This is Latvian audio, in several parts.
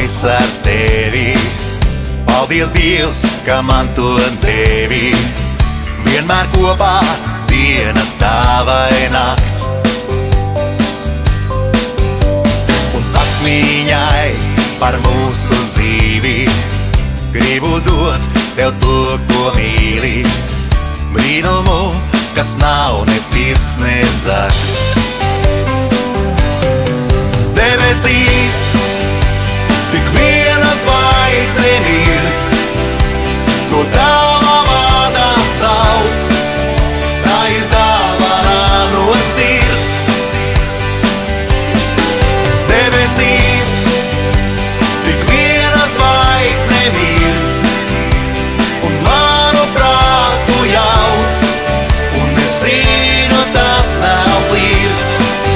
es ar tevi. Paldies, Dievs, ka man to devi. Vienmēr kopā diena tā vai nakts. Un akmeņai par mūsu dzīvi gribu dot tev to, ko mīli. Brīnumu, kas nav ne pirts, ne zakts. Debesīs tik viena zvaigzne mirts, to tava vārdā sauc, tā ir dāvana no sirds. Debesīs tik viena zvaigzne mirts, un manu prātu jauc, un es zinu, tas nav flirts.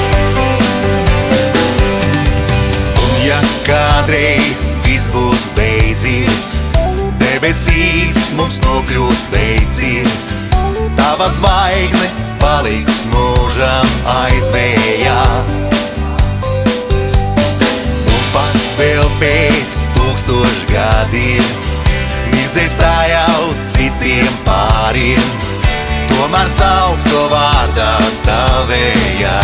Un ja kādreiz viss būs beidzies, debesīs mums nokļūt beidzies, tava zvaigzne paliks mūžam aizvējā. Un pat vēl pēc 1000 gadiem mirdzēs tā jau citiem pāriem, tomēr sauc to vārdā tavējā.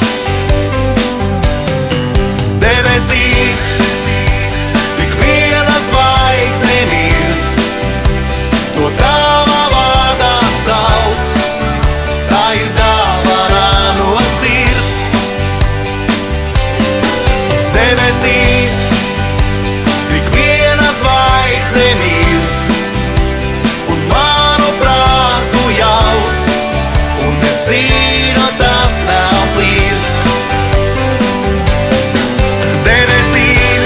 Debesīs tik viena zvaigzne mirts, to tava vārdā sauc, tā ir dāvana no sirds. Debesīs tik viena zvaigzne mirts, un manu prātu jauc, un es zinu, tas nav flirts. Debesīs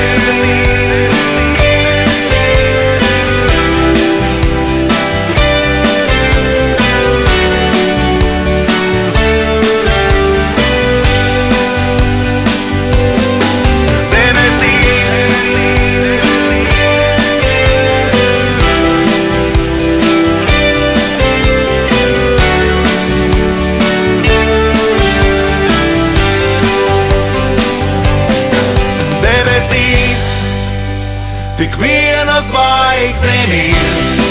tik viena zvaigzne mirts,